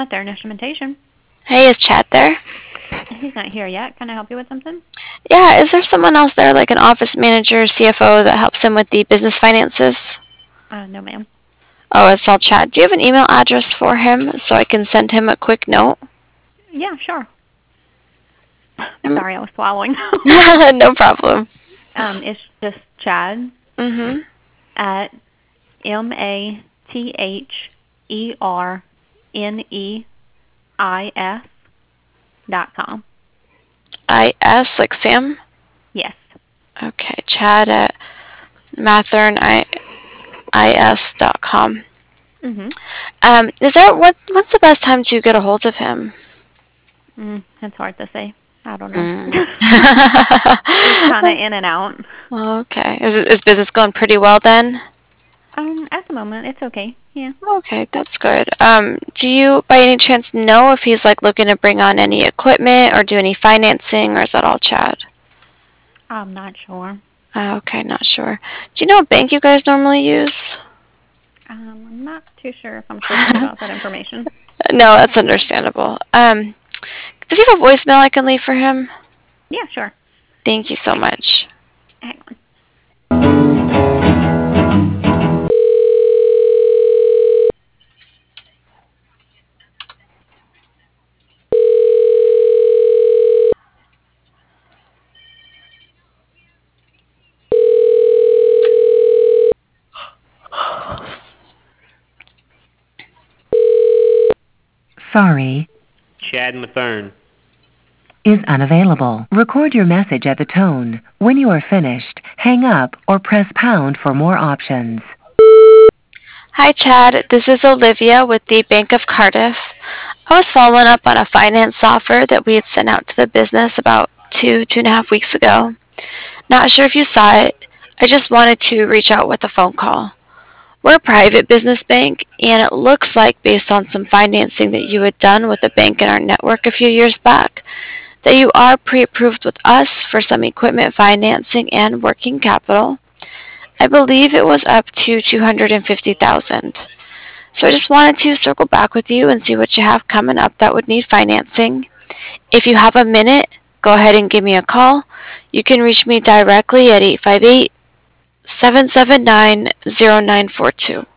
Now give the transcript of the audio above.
Mathern Instrumentation. Hey, is Chad there? He's not here yet. Can I help you with something? Yeah, is there someone else there, like an office manager, CFO, that helps him with the business finances? No, ma'am. Oh, it's all Chad. Do you have an email address for him so I can send him a quick note? Yeah, sure. Sorry, I was swallowing. No problem. It's just Chad Mm-hmm. at MATHERNEIS.com. IS, like Sam? Yes. Okay, Chad at mathern.is.com. Mm-hmm. What's the best time to get a hold of him? It's hard to say. I don't know. Mm. He's kind of in and out. Okay. Is business going pretty well then? At the moment, it's okay. Yeah. Okay, that's good. Do you by any chance know if he's like looking to bring on any equipment or do any financing, or is that all Chad? I'm not sure. Okay, not sure. Do you know what bank you guys normally use? I'm not too sure if I'm supposed to give out that information. No, that's understandable. Does he have a voicemail I can leave for him? Yeah, sure. Thank you so much. Hang on. Sorry, Chad Mathern. is unavailable. Record your message at the tone. When you are finished, hang up or press pound for more options. Hi, Chad. This is Olivia with the Bank of Cardiff. I was following up on a finance offer that we had sent out to the business about 2.5 weeks ago. Not sure if you saw it. I just wanted to reach out with a phone call. We're a private business bank, and it looks like, based on some financing that you had done with a bank in our network a few years back, that you are pre-approved with us for some equipment financing and working capital. I believe it was up to $250,000. So I just wanted to circle back with you and see what you have coming up that would need financing. If you have a minute, go ahead and give me a call. You can reach me directly at 858-779-0942.